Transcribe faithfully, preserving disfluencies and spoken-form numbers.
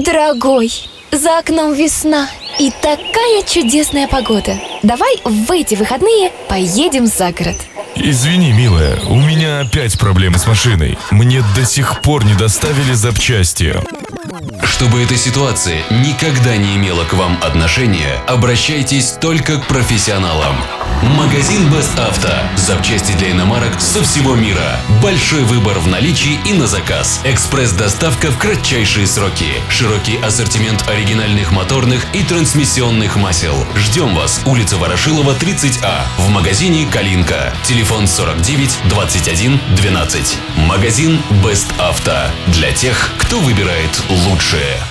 Дорогой, за окном весна и такая чудесная погода. Давай в эти выходные поедем за город. Извини, милая, у меня опять проблемы с машиной. Мне до сих пор не доставили запчасти. Чтобы эта ситуация никогда не имела к вам отношения, обращайтесь только к профессионалам. Магазин Best Auto. Запчасти для иномарок со всего мира. Большой выбор в наличии и на заказ. Экспресс-доставка в кратчайшие сроки. Широкий ассортимент оригинальных моторных и трансмиссионных масел. Ждем вас. Улица Ворошилова, тридцать А. В магазине Калинка. Телефон сорок девять двадцать один двенадцать. Магазин Best Auto. Для тех, кто выбирает лучшее.